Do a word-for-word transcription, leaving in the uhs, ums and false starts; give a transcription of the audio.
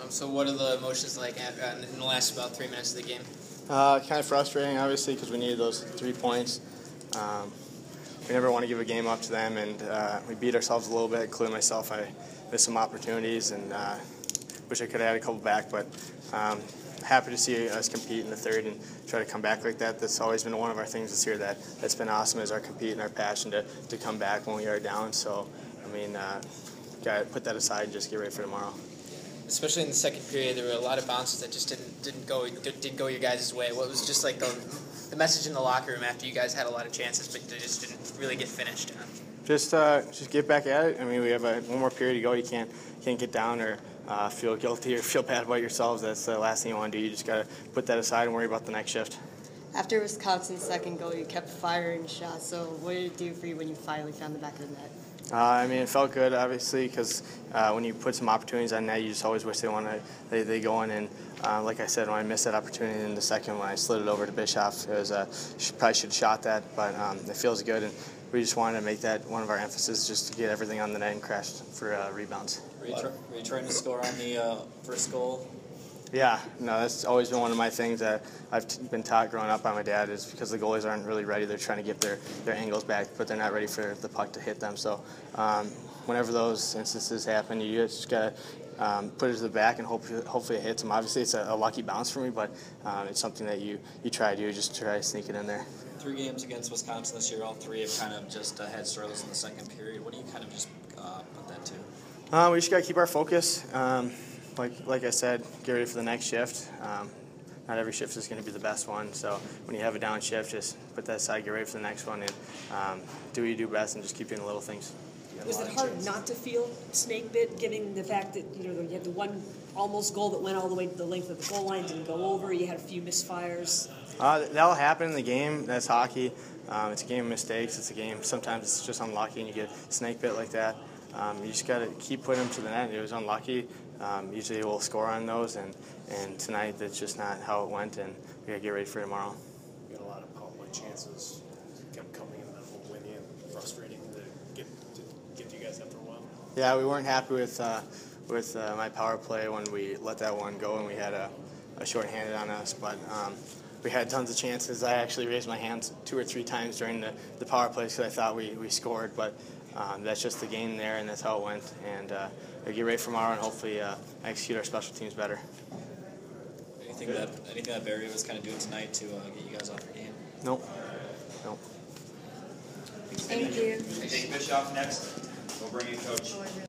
Um, so what are the emotions like at, uh, in the last about three minutes of the game? Uh, kind of frustrating, obviously, because we needed those three points. Um, we never want to give a game up to them, and uh, we beat ourselves a little bit, including myself. I missed some opportunities, and uh, wish I could have had a couple back, but um, happy to see us compete in the third and try to come back like that. That's always been one of our things this year that, that's been awesome, is our compete and our passion to, to come back when we are down. So, I mean, uh, got to put that aside and just get ready for tomorrow. Especially in the second period, there were a lot of bounces that just didn't didn't go didn't go your guys' way. What was just like the, the message in the locker room after you guys had a lot of chances, but they just didn't really get finished? Just uh, just get back at it. I mean, we have a, one more period to go. You can't can't get down or uh, feel guilty or feel bad about yourselves. That's the last thing you want to do. You just got to put that aside and worry about the next shift. After Wisconsin's second goal, you kept firing shots. So what did it do for you when you finally found the back of the net? Uh, I mean, it felt good, obviously, because uh, when you put some opportunities on net, you just always wish they want to they, they go in. And uh, like I said, when I missed that opportunity in the second, when I slid it over to Bischoff, it was uh, probably should have shot that, but um, it feels good. And we just wanted to make that one of our emphasis, just to get everything on the net and crash for uh, rebounds. Were you, tr- were you trying to score on the uh, first goal? Yeah, no, that's always been one of my things that I've t- been taught growing up by my dad, is because the goalies aren't really ready. They're trying to get their, their angles back, but they're not ready for the puck to hit them. So um, whenever those instances happen, you just got to um, put it to the back and hope, hopefully it hits them. Obviously, it's a, a lucky bounce for me, but um, it's something that you, you try to do, just try to sneak it in there. Three games against Wisconsin this year, all three have kind of just uh, had struggles in the second period. What do you kind of just uh, put that to? Uh, we just got to keep our focus. Um, Like like I said, get ready for the next shift. Um, not every shift is going to be the best one, so when you have a down shift, just put that aside, get ready for the next one, and um, do what you do best, and just keep doing the little things. Was it hard not to feel snake bit, given the fact that you know you had the one almost goal that went all the way to the length of the goal line, didn't go over? You had a few misfires. Uh, that'll happen in the game. That's hockey. Um, it's a game of mistakes. It's a game. Sometimes it's just unlucky, and you get snake bit like that. Um, you just got to keep putting them to the net. It was unlucky. Um, usually we'll score on those, and, and tonight that's just not how it went, and we got to get ready for tomorrow. We got a lot of power play chances, kept coming in that whole winning, and frustrating to get to get to you guys after a while. Yeah, we weren't happy with uh, with uh, my power play when we let that one go, and we had a, a shorthanded on us, but um, we had tons of chances. I actually raised my hands two or three times during the, the power play because I thought we, we scored, but um, that's just the game there, and that's how it went. And uh, we'll get ready for tomorrow and hopefully uh, execute our special teams better. Anything that anything that Barry was kind of doing tonight to uh, get you guys off your game? Nope. Nope. Thank you. Take Bischoff next. We'll bring in Coach.